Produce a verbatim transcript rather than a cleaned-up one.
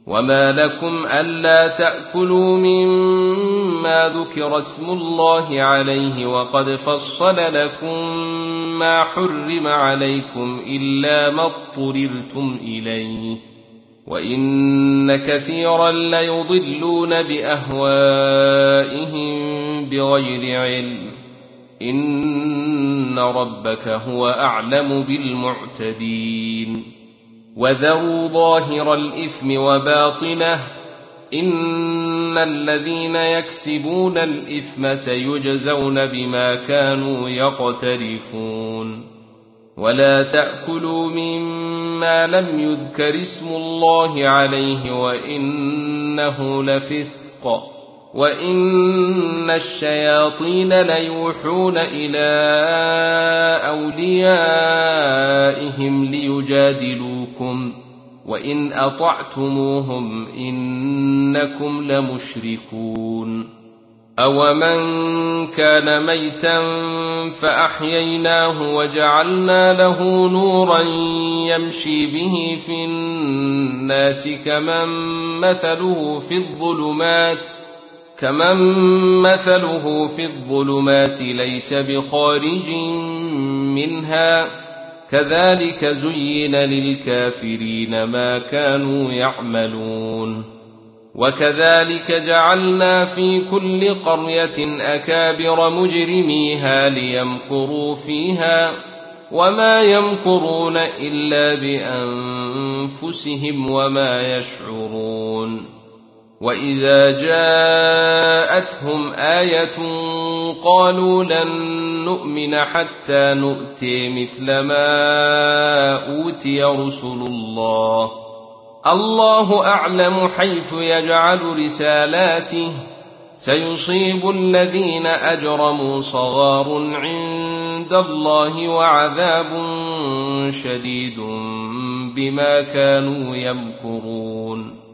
وما لكم ألا تأكلوا مما ذكر اسم الله عليه وقد فصل لكم ما حرم عليكم إلا ما اضطررتم إليه وإن كثيرا ليضلون بأهوائهم بغير علم إن ربك هو أعلم بالمعتدين وذروا ظاهر الإثم وباطنه إن الذين يكسبون الإثم سيجزون بما كانوا يقترفون ولا تأكلوا مما لم يذكر اسم الله عليه وإنه لفسق وإن الشياطين ليوحون إلى أوليائهم ليجادلوكم وإن أطعتموهم إنكم لمشركون أومن كان ميتا فأحييناه وجعلنا له نورا يمشي به في الناس كمن مثله في الظلمات كمن مثله في الظلمات ليس بخارج منها كذلك زين للكافرين ما كانوا يعملون وكذلك جعلنا في كل قرية أكابر مجرميها ليمكروا فيها وما يمكرون إلا بأنفسهم وما يشعرون وإذا جاءتهم آية قالوا لن نؤمن حتى نؤتي مثل ما أوتي رسل الله الله أعلم حيث يجعل رسالاته سيصيب الذين أجرموا صغار عند الله وعذاب شديد بما كانوا يمكرون